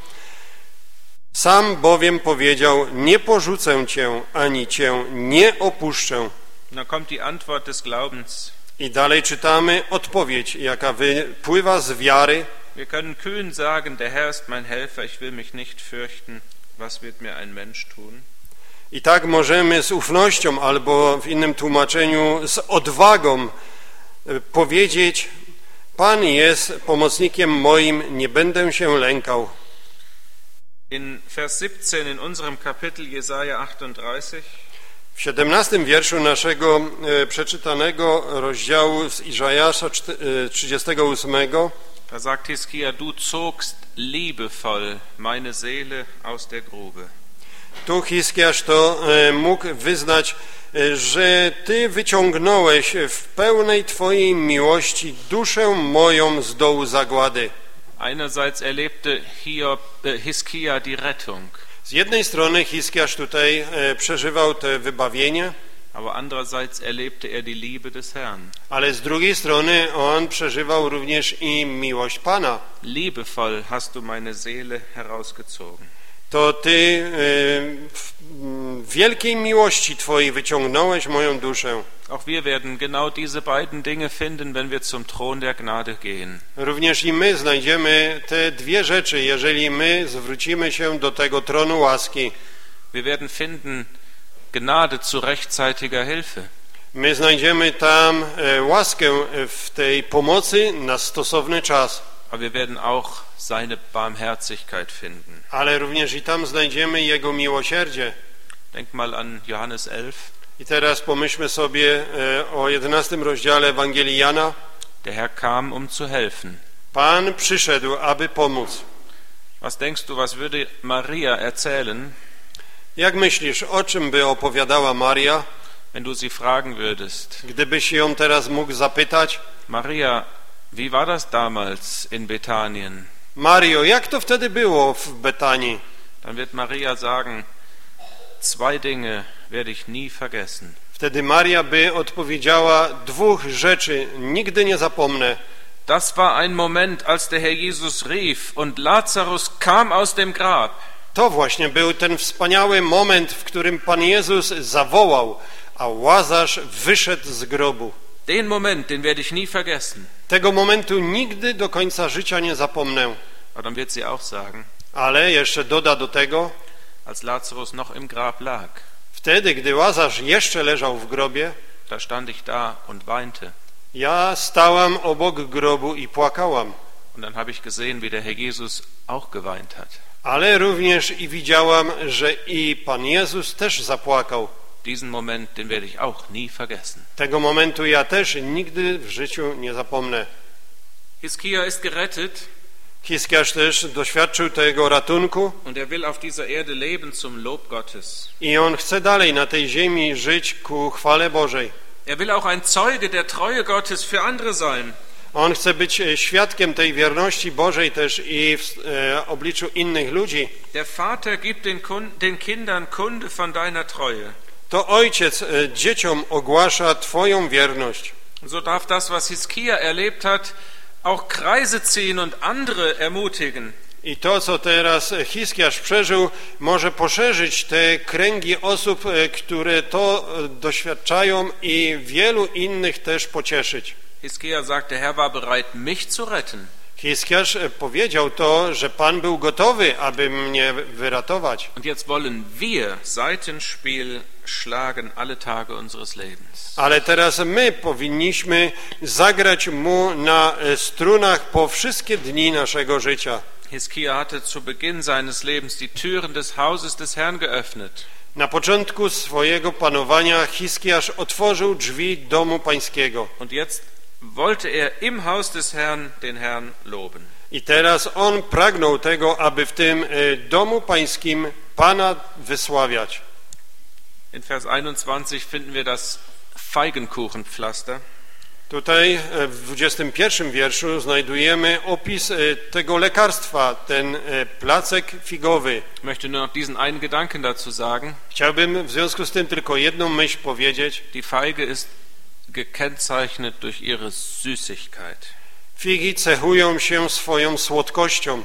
Sam bowiem powiedział, nie porzucę cię, ani cię nie opuszczę. Und dann kommt die Antwort des Glaubens. I dalej czytamy odpowiedź, jaka wypływa z wiary. Wir können kühn sagen, der Herr ist mein Helfer, ich will mich nicht fürchten. Was wird mir ein Mensch tun? I tak możemy z ufnością, albo w innym tłumaczeniu z odwagą powiedzieć, Pan jest pomocnikiem moim, nie będę się lękał. In Vers siebzehn in unserem Kapitel Jesaja achtunddreißig w siedemnastym wierszu naszego e, przeczytanego rozdziału z Izajasza trzydziestego ósmego da sagt Hiskia, du zogst liebevoll meine Seele aus der Grube. Tu Hiskiarz to e, mógł wyznać, e, że Ty wyciągnąłeś w pełnej Twojej miłości duszę moją z dołu zagłady. Einerseits erlebte Hiob, äh, Hiskia die Rettung. Z jednej strony Hiskiarz tutaj e, przeżywał to wybawienie, aber andererseits erlebte er die Liebe des Herrn. Ale z drugiej strony on przeżywał również i miłość Pana. Liebevoll hast du meine Seele herausgezogen. to Ty w wielkiej miłości Twojej wyciągnąłeś moją duszę. Auch wir werden genau diese beiden Dinge finden, wenn wir zum Thron der Gnade gehen. Również i my znajdziemy te dwie rzeczy, jeżeli my zwrócimy się do tego tronu łaski. Wir werden finden Gnade zu rechtzeitiger Hilfe. My znajdziemy tam łaskę w tej pomocy na stosowny czas. Aber wir werden auch seine Barmherzigkeit finden. Ale również i tam znajdziemy Jego miłosierdzie. Denk mal an Johannes elf. I teraz pomyślmy sobie o jedenastym rozdziale Ewangelii Jana. Der Herr kam, um zu helfen. Pan przyszedł, aby pomóc. Was denkst du, was würde Maria erzählen? Jak myślisz, o czym by opowiadała Maria? Wenn du sie fragen würdest. Gdybyś ją teraz mógł zapytać. Maria, wie war das damals in Bethanien? Mario, jak to wtedy było w Betanii? Dann wird Maria sagen, zwei Dinge werde ich nie vergessen. Wtedy Maria by odpowiedziała, dwóch rzeczy nigdy nie zapomnę. Das war ein Moment, als der Herr Jesus rief und Lazarus kam aus dem Grab. To właśnie był ten wspaniały moment, w którym Pan Jezus zawołał, a Łazarz wyszedł z grobu. Den Moment, den werde ich nie vergessen. Tego momentu nigdy do końca życia nie zapomnę. Aber dann wird sie auch sagen, ale jeszcze doda do tego, als Lazarus noch im Grab lag, wtedy, gdy Łazarz jeszcze leżał w grobie, da stand ich da und weinte. Ja stałam obok grobu i płakałam. Und dann habe ich gesehen, wie der Herr Jesus auch geweint hat. Ale również i widziałam, że i Pan Jezus też zapłakał. Diesen Moment, den werde ich auch nie vergessen. Tego momentu ja też nigdy w życiu nie zapomnę. Hiskia ist gerettet. Hiskiarz też doświadczył tego ratunku. Und er will auf dieser Erde leben zum Lob Gottes. I on chce dalej na tej ziemi żyć ku chwale Bożej. Er will auch ein Zeuge der Treue Gottes für andere sein. On chce być świadkiem tej wierności Bożej też i w e, obliczu innych ludzi. Der Vater gibt den, den Kindern Kunde von deiner Treue. To ojciec e, dzieciom ogłasza Twoją wierność. So darf das, was Hiskia erlebt hat, auch Kreise ziehen und andere ermutigen. I to, co teraz Hiskiarz przeżył, może poszerzyć te kręgi osób, które to doświadczają i wielu innych też pocieszyć. Hiskia sagt, der Herr war bereit, mich zu retten. Hiskiarz powiedział to, że Pan był gotowy, aby mnie wyratować. Und jetzt wollen wir Saitenspiel schlagen alle Tage unseres Lebens. Ale teraz my powinniśmy zagrać mu na strunach po wszystkie dni naszego życia. Hiskia hatte zu Beginn seines Lebens die Türen des Hauses des Herrn geöffnet. Na początku swojego panowania Hiskiarz otworzył drzwi domu pańskiego. Und jetzt wollte er im Haus des Herrn den Herrn loben. I teraz on pragnął tego, aby w tym domu pańskim Pana wysławiać. In Vers einundzwanzig finden wir das Feigenkuchenpflaster. Tutaj w dwudziestym pierwszym wierszu znajdujemy opis tego lekarstwa, ten placek figowy. Ich möchte nur noch diesen einen Gedanken dazu sagen. Chciałbym w związku z tym tylko jedną myśl powiedzieć. Die Feige ist gekennzeichnet durch ihre Süßigkeit. Figi cechują się swoją słodkością.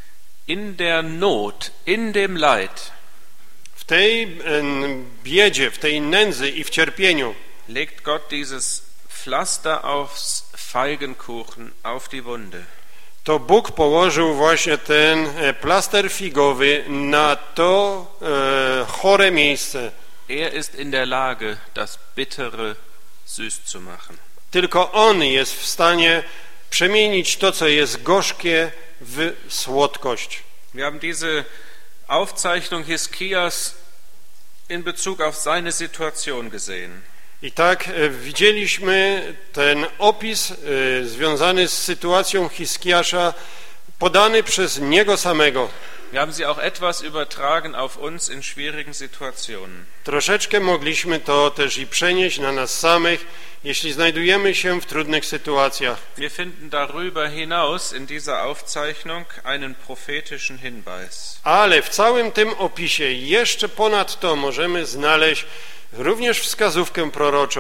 In der Not, in dem Leid, w tej biedzie, w tej nędzy i w cierpieniu legt Gott dieses Pflaster aufs Feigenkuchen, auf die Wunde. To Bóg położył właśnie ten plaster figowy na to e, chore miejsce. Er ist in der Lage, das Bittere süß zu machen. Tylko On jest w stanie przemienić to, co jest gorzkie, w słodkość. Wir haben diese Aufzeichnung Hiskias in Bezug auf seine Situation gesehen. I tak e, widzieliśmy ten opis e, związany z sytuacją Hiskiasza podany przez niego samego. Wir haben sie auch etwas übertragen auf uns in schwierigen Situationen. Troszeczkę mogliśmy to też i przenieść na nas samych, jeśli znajdujemy się w trudnych sytuacjach. Wir finden darüber hinaus in dieser Aufzeichnung einen prophetischen Hinweis. Ale w całym tym opisie jeszcze ponad to możemy znaleźć również wskazówkę proroczą.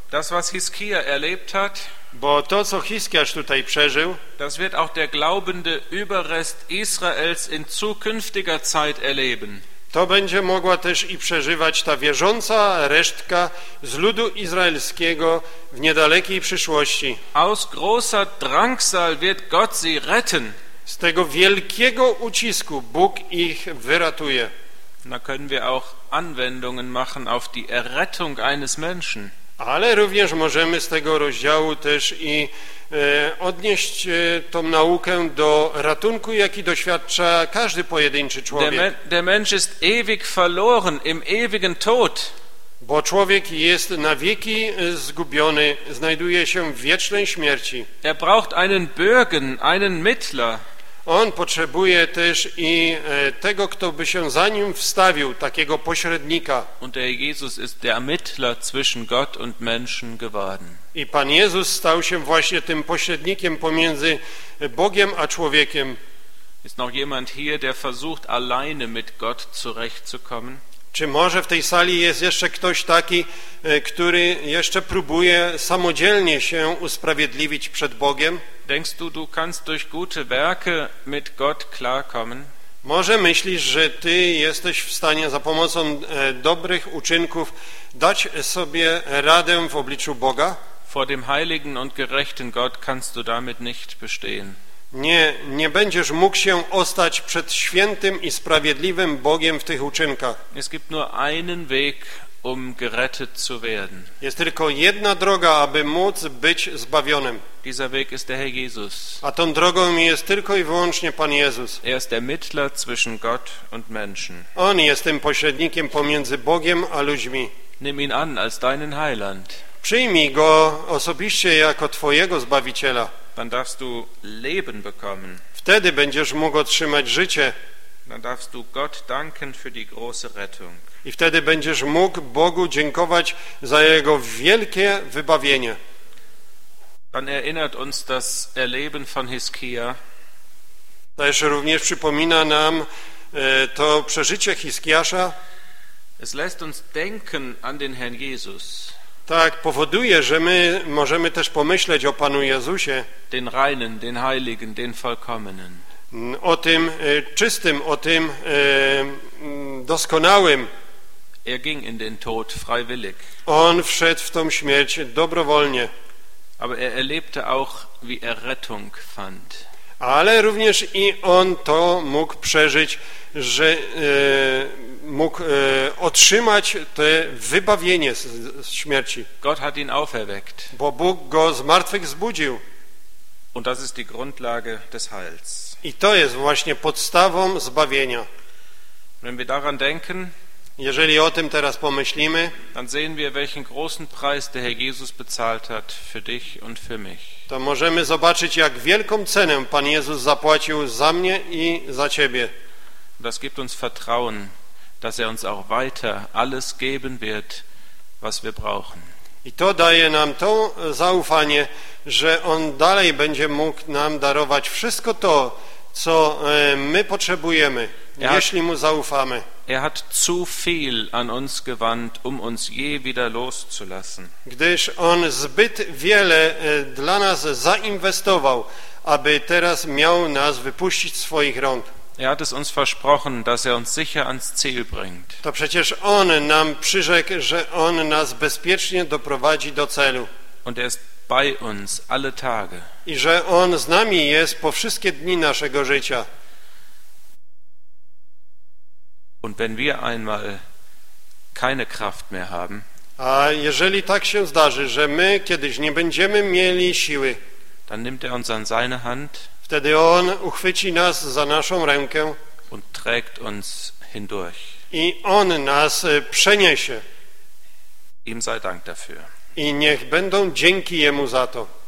Das, was Hiskia erlebt hat, Bo to, co Hiskiasz tutaj przeżył, das wird auch der glaubende Überrest Israels in zukünftiger Zeit erleben. to będzie mogła też i przeżywać ta wierząca resztka z ludu izraelskiego w niedalekiej przyszłości. Aus großer Drangsal wird Gott sie retten. Z tego wielkiego ucisku Bóg ich wyratuje. Da können wir auch Anwendungen machen auf die Errettung eines Menschen. Ale również możemy z tego rozdziału też i e, odnieść e, tą naukę do ratunku, jaki doświadcza każdy pojedynczy Der, człowiek. Men der Mensch ist ewig verloren im ewigen Tod. Bo człowiek jest na wieki zgubiony, znajduje się w wiecznej śmierci. Er braucht einen Bürgen, einen Mittler. On potrzebuje też i e, tego, kto by się za nim wstawił, takiego pośrednika. Und der Jesus ist der Mittler zwischen Gott und Menschen geworden. I Pan Jezus stał się właśnie tym pośrednikiem pomiędzy Bogiem a człowiekiem. Ist noch jemand hier, der versucht, alleine mit Gott zurechtzukommen? Czy może w tej sali jest jeszcze ktoś taki, e, który jeszcze próbuje samodzielnie się usprawiedliwić przed Bogiem? Denkst du, du kannst durch gute Werke mit Gott klarkommen? Może myślisz, że ty jesteś w stanie za pomocą e, dobrych uczynków dać sobie radę w obliczu Boga? Vor dem heiligen und gerechten Gott kannst du damit nicht bestehen. Nie, nie będziesz mógł się ostać przed świętym i sprawiedliwym Bogiem w tych uczynkach. Es gibt nur einen Weg, um gerettet zu werden. Jest tylko jedna droga, aby móc być zbawionym. Dieser Weg ist der Herr Jesus. A tą drogą jest tylko i wyłącznie Pan Jezus. Er ist der Mittler zwischen Gott und Menschen. On jest tym pośrednikiem pomiędzy Bogiem a ludźmi. Nimm ihn an als deinen Heiland. Przyjmij Go osobiście jako Twojego Zbawiciela. Dann darfst du Leben bekommen. Wtedy będziesz mógł otrzymać życie Dann darfst du Gott danken für die große Rettung. i wtedy będziesz mógł Bogu dziękować za Jego wielkie wybawienie. Dann erinnert uns das Erleben von Hiskia Też również przypomina nam e, to przeżycie Hiskiasza. Es lässt uns denken an den Herrn Jesus, Tak, powoduje, że my możemy też pomyśleć o Panu Jezusie, den Reinen, den Heiligen, den Vollkommenen. o tym e, czystym, o tym e, m, doskonałym. Er ging in den Tod freiwillig, On wszedł w tą śmierć dobrowolnie, aber er erlebte auch, wie er Rettung fand. ale również i on to mógł przeżyć, że e, mógł e, otrzymać to wybawienie z, z śmierci, Gott hat ihn auferweckt bo Bóg go z martwych zbudził. und das ist die Grundlage des Heils. I to jest właśnie podstawą zbawienia. Wenn wir daran denken, Jeżeli o tym teraz pomyślimy, dann sehen wir, welchen großen Preis der Herr Jesus bezahlt hat für dich und für mich. to możemy zobaczyć, jak wielką cenę Pan Jezus zapłacił za mnie i za ciebie. Das gibt uns Vertrauen, dass er uns auch weiter alles geben wird, was wir brauchen. I to daje nam to zaufanie, że On dalej będzie mógł nam darować wszystko to, co e, my potrzebujemy, Ja. jeśli Mu zaufamy. Er hat zu viel an uns gewandt, um uns je wieder loszulassen. Gdyż On zbyt wiele e, dla nas zainwestował, aby teraz miał nas wypuścić z swoich rąk. Er hat es uns versprochen, dass er uns sicher ans Ziel bringt. To przecież On nam przyrzekł, że On nas bezpiecznie doprowadzi do celu Und er ist bei uns alle Tage. i że On z nami jest po wszystkie dni naszego życia. Und wenn wir einmal keine Kraft mehr haben, A jeżeli tak się zdarzy, że my kiedyś nie będziemy mieli siły, dann nimmt er uns an seine Hand wtedy On uchwyci nas za naszą rękę und trägt uns hindurch. i On nas e, przeniesie. Ihm sei Dank dafür. I niech będą dzięki Jemu za to.